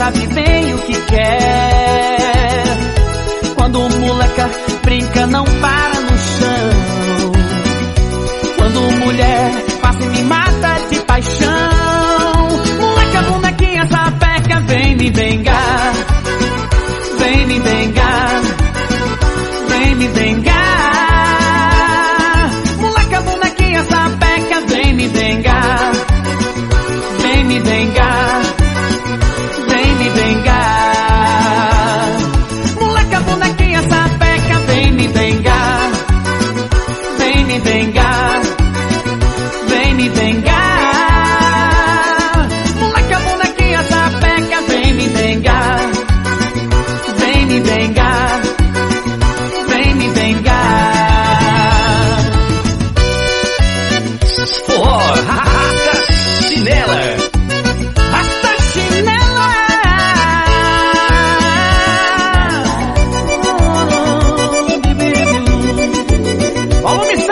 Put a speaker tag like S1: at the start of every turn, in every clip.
S1: sabe bem o que quer. Quando moleca brinca não para no chão. Quando mulher passa e me mata de paixão. Moleca, bonequinha, sapeca, vem me vengar. Vem me vengar. Vem me vengar. Moleca, bonequinha, sapeca, vem me vengar. Vem me vengar. Vem me vengar. Moleca, bonequinha, sapeca, vem me vengar. Vem me vengar. Vem me vengar. Moleca, bonequinha, sapeca, vem me vengar. Vem me vengar. Vem me vengar.
S2: Oh, rasta chinela.
S1: Rasta chinela. Volume 7.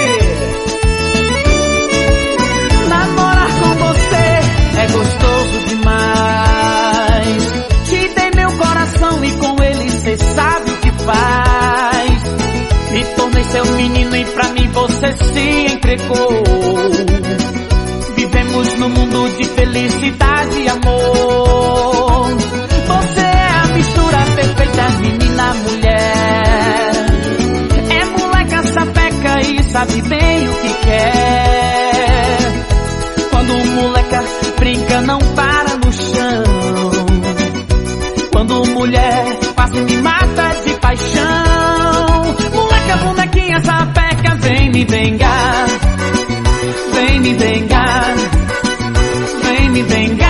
S1: Namorar com você é gostoso demais. Te dei meu coração e com ele cê sabe o que faz. Me tornei seu menino e pra mim você se entregou. Vivemos num mundo de felicidade e amor. Você é a mistura perfeita, menina, mulher. É moleca, sapeca e sabe bem o que quer. Quando moleca brinca não para no chão. Quando mulher passa e me mata de paixão. Moleca, bonequinha, sapeca, vem me vengar. Vem me vengar. Vem me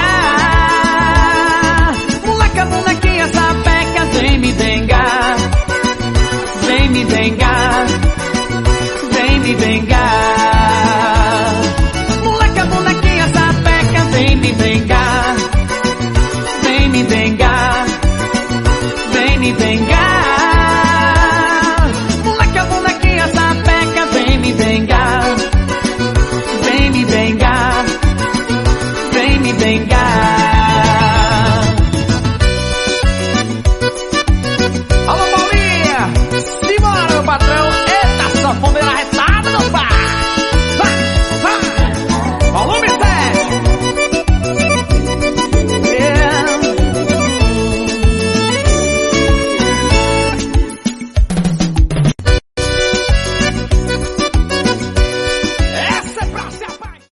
S1: vengar. Moleca, bonequinha, sapeca, vem me vengar. Vem me vengar. Vem me vengar. Moleca, bonequinha, sapeca, vem me vengar. Vem me vengar.